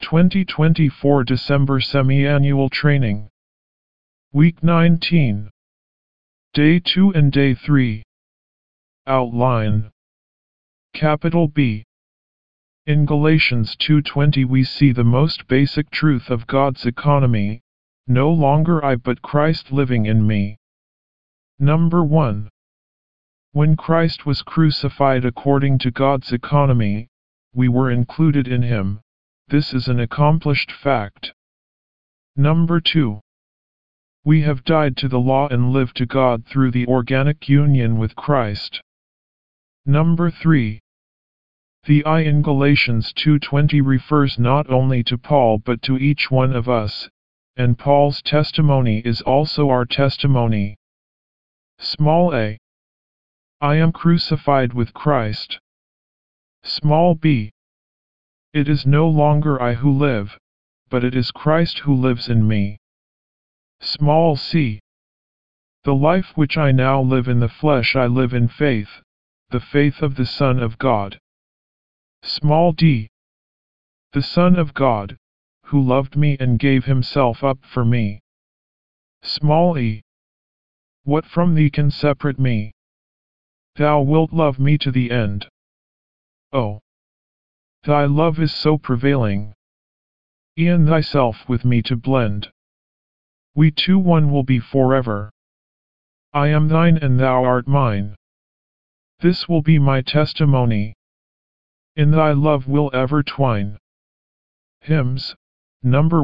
2024 December Semi-Annual Training. Week 19. Day 2 and Day 3. Outline. Capital B. In Galatians 2:20 we see the most basic truth of God's economy, no longer I but Christ living in me. Number 1. When Christ was crucified according to God's economy, we were included in him. This is an accomplished fact. Number 2. We have died to the law and live to God through the organic union with Christ. Number 3. The I in Galatians 2:20 refers not only to Paul but to each one of us, and Paul's testimony is also our testimony. Small a. I am crucified with Christ. Small b. It is no longer I who live, but it is Christ who lives in me. Small c. The life which I now live in the flesh I live in faith, the faith of the Son of God. Small d. The Son of God, who loved me and gave himself up for me. Small e. What from thee can separate me? Thou wilt love me to the end. Oh! Thy love is so prevailing. E'en thyself with me to blend. We two one will be forever. I am thine and thou art mine. This will be my testimony. In thy love will ever twine. Hymns, number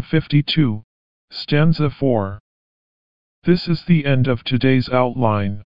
152, stanza 4. This is the end of today's outline.